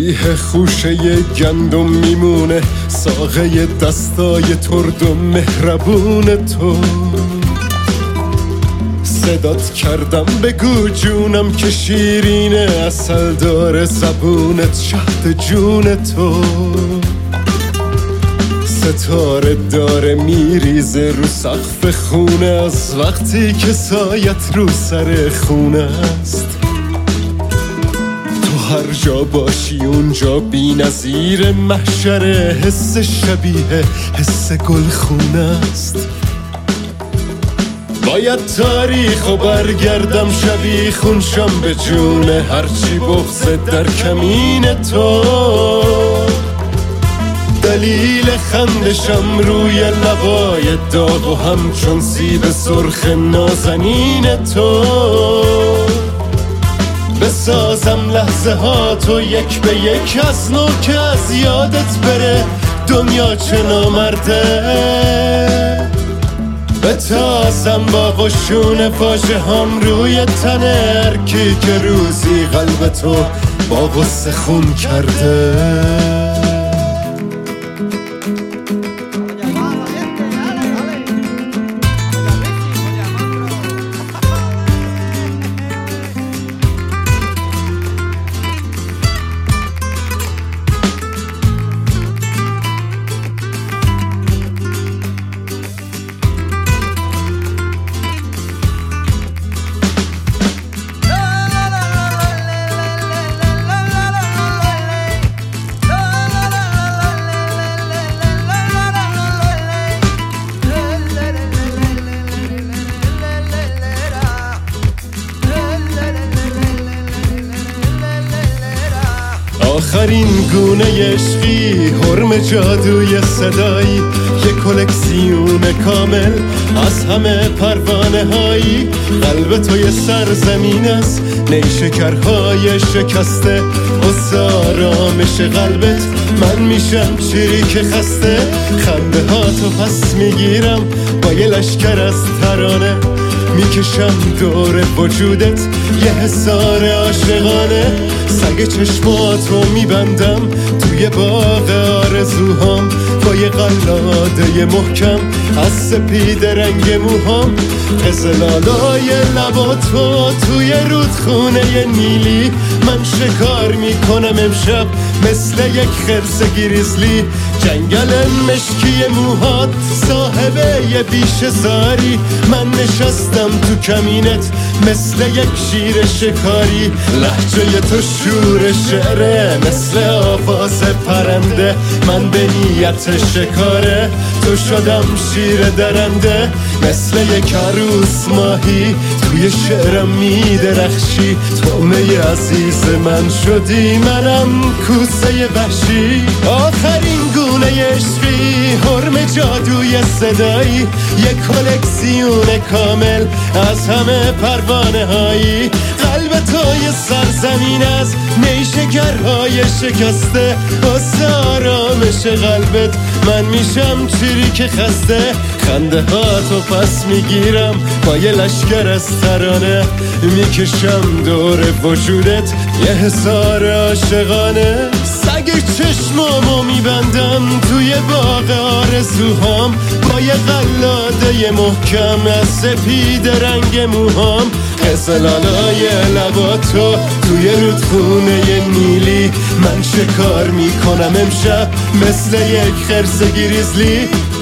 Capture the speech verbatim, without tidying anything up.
ریح خوشه گندم میمونه، ساقه دستای ترد و مهربون تو. صدات کردم بگو جونم که شیرینه، اصل داره زبونت شهد جون تو. ستاره داره میریزه رو سقف خونه، از وقتی که سایت رو سر خونه است. تو هر جا باشی اونجا بی نظیر محشره، حس شبیه حس گلخونه است. باید تاریخ و برگردم شبیخون شم به جون هرچی بغض در کمین تو. دلیل خندشم روی لبای داغ و همچون سیب سرخ نازنین تو. بسازم لحظه ها تو یک به یک از نو که از یادت بره دنیا چه نامرده. بتازم با قشون واژه هم روی تنه هرکی که روزی قلب تو با غصه خون کرده. آخرین گونه عشقی، حرم جادوی صدایی، یه کلکسیون کامل از همه پروانه هایی. قلب تو یه سرزمین است، نیشکرهای شکسته، واسه آرامش قلبت من میشم چریک خسته. خنده ها تو پس میگیرم با یه لشکر از ترانه، میکشم دور وجودت یه حصار عاشقانه. سگ چشماتو میبندم توی باغ آرزوهام، با یه قلاده محکم از سپید رنگ موهام. قزلالای لباتو توی رودخونه نیلی، من شکار میکنم امشب مثل یک خرس گریزلی. جنگل مشکی موهات صاحبه یه بیشه زاری، من نشستم تو کمینت مثل یک شیر شکاری. لهجه تو شور شعره مثل آواز پرنده، من به نیت شکاره تو شدم شیر درنده. مثل یک عروس ماهی توی شعرم میدرخشی، تومه عزیز من شدی منم کوسه وحشی. آخرین گونه عشقی، حرم جادوی صدایی، یک کلکسیون کامل از همه پروانه هایی. قلب تو یه سرزمین از نیشکرهای شکسته، واسه آرامش قلبت من میشم چریک خسته. خنده ها تو پس میگیرم با یه لشکر از ترانه، میکشم دور وجودت یه حصار عاشقانه. سگ چشمامو میبندم توی باغ آرزوهام، با یه قلاده محکم از سپید رنگ موهام. قزلالای لباتو توی رودخونه نیلی، من شکار میکنم امشب مثل یک خرس گریزلی.